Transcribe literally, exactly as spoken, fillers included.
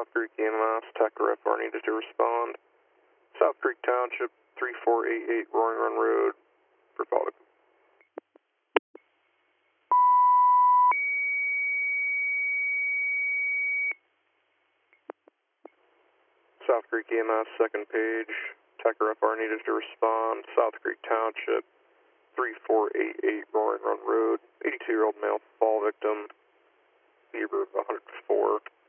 South Creek E M S, Tech Rep are needed to respond. South Creek Township, three four eight eight Roaring Run Road, for follow. South Creek E M S, second page, Tech Rep are needed to respond. South Creek Township, three four eight eight Roaring Run Road, eighty-two-year-old male fall victim, fever of one hundred four.